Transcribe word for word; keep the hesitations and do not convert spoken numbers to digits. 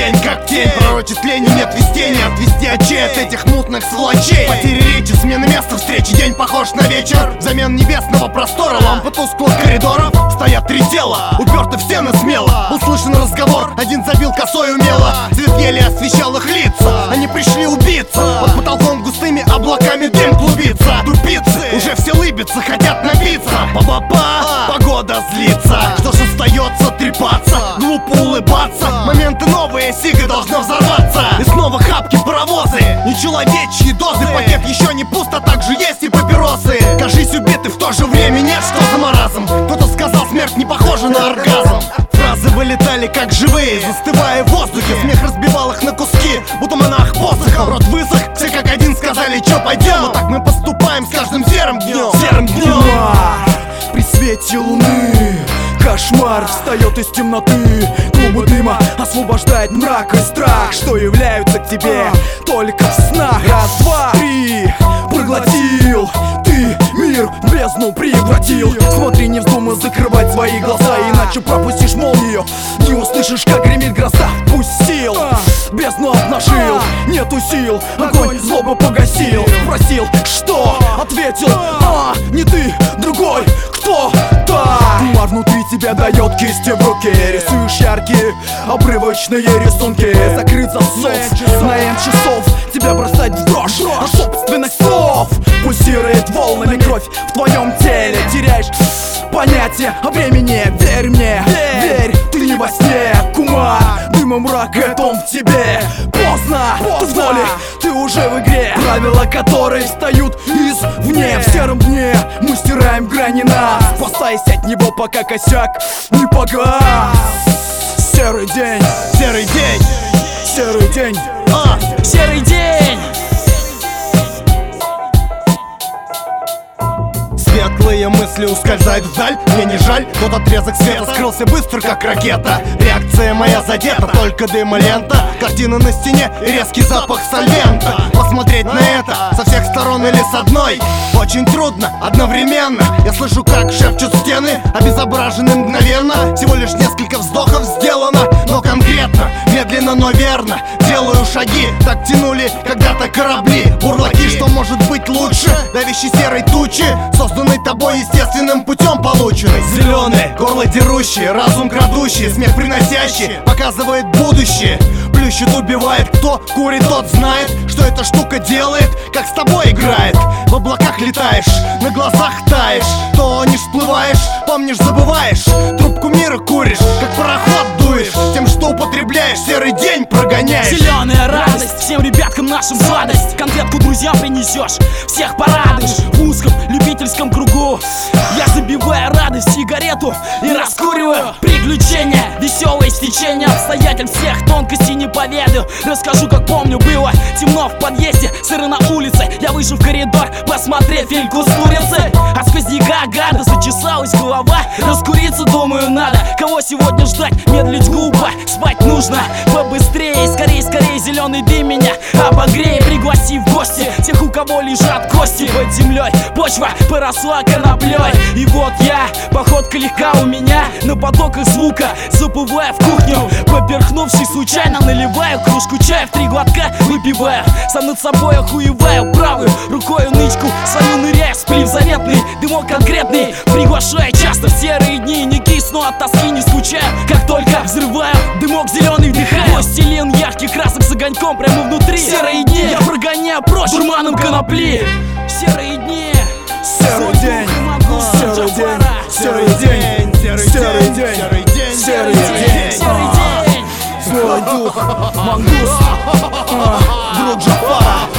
день как тень. Пророчеств-лени нет вестения, отвести очей от этих мутных сволочей. Потери речи, смены места встречи, день похож на вечер. Взамен небесного простора, лампы тусклых коридоров. Стоят три тела, уперты в стены смело. Был слышен разговор, один забил косой умело. Свет еле освещал их лица, они пришли убиться. Под потолком густыми облаками дым клубится. Тупицы, уже все лыбятся, хотят напиться. Па-па-па, погода злится. Что ж остается трепаться, глупо улыбаться. Моменты новые, сига должна взорваться. И снова хапки, паровозы, нечеловечьи дозы. Пакет еще не пуст, а также есть и папиросы. Кажись убиты, в то же время нет, что за маразм. Кто-то сказал, смерть не похожа на оргазм. Фразы вылетали как живые, застывая в воздухе. Смех разбивал их на куски, будто монах посохом. Рот высох, все как один сказали, чё пойдем. Вот так мы поступаем с каждым серым днем. Серым днем. При свете луны кошмар встает из темноты. Клубы дыма освобождает мрак и страх, что являются к тебе только в снах. Раз, два, три, проглотил ты мир в бездну превратил. Смотри, не вздумай закрывать свои глаза, иначе пропустишь молнию. Не услышишь, как гремит гроза. Пустил, бездну обнажил, нету сил, огонь злобу погасил. Просил, что? Ответил, а, не ты, другой, кто-то. Туман внутри тебя дает кисти в руки. Рисуешь яркие, обрывочные рисунки. Закрыт засов, на N часов тебя бросать в дрожь от собственных слов. Пульсирует волнами кровь в твоем теле. Теряешь понятие о времени. Верь мне, верь, ты не во сне, кума. Дымом мрак, это он в тебе. Поздно, поздно, ты уже в игре. Правила которой встают извне. В сером дне мы стираем грани нас, спасаясь от него, пока косяк не погас. Серый день, серый день, серый день, а, серый день. Светлые мысли ускользают вдаль, мне не жаль. Тот отрезок света скрылся быстро, как ракета. Реакция моя задета, только дым и лента. Картина на стене и резкий запах сольвента. Посмотреть на это со всех сторон или с одной очень трудно одновременно. Я слышу, как шепчут стены, обезображены мгновенно. Всего лишь несколько вздохов сделано, но конкретно, медленно, но верно. Делаю шаги, так тянули когда-то корабли. Бурлаки, что может быть лучше давящей серой тучи, созданный тобой естественным путем полученный. Зеленый, горло дерущий, разум крадущий, смех приносящий, показывает будущее. Плющит, убивает, кто курит, тот знает, что эта штука делает, как с тобой играет. В облаках летаешь, на глазах таешь, тонешь, всплываешь, помнишь, забываешь. Трубку мира куришь, как пароход дуешь, тем, что употребляешь, серый день прогоняешь. Зеленая радость, всем ребяткам нашим сладость. Конфетку друзьям принесешь, всех порадуешь. В узком любительском кругу я забиваю радость, сигарету и раскуриваю. Приключения, веселое стечение обстоятельств, всех тонкостей не поведаю. Расскажу, как помню, было темно в подъезде, сыро на улице. Я вышел в коридор посмотреть фильм с курицей. От сквозняка гада зачесалась голова. Раскуриться, думаю, надо. Кого сегодня ждать? Медлить глупо, спать нужно побыстрее. Скорей, скорей, зеленый дым меня обогрей. Пригласи в гости тех, у кого лежат кости под землей. Почва поросла коноплей. И вот я, походка легка у меня, на потоках звука заплывая в кухню. Поперхнувшись случайно, наливаю кружку чая, в три глотка выпиваю. Сам над собой охуеваю, правой рукой нычку свою ныряю, сплив заветный, дымок конкретный. Приглашаю часто в серые дни, не кисну от тоски, не скучаю. Как только взрываю, дымок зеленый вдыхаю. Властелин ярких красок с огоньком прямо внутри. Серые дни я прогоняю прочь дурманом конопли. Серые дни, серый день, серый день, серый день, серый день, серый день, серый день, серый день. Злой дух, мангуст, друг Джафара.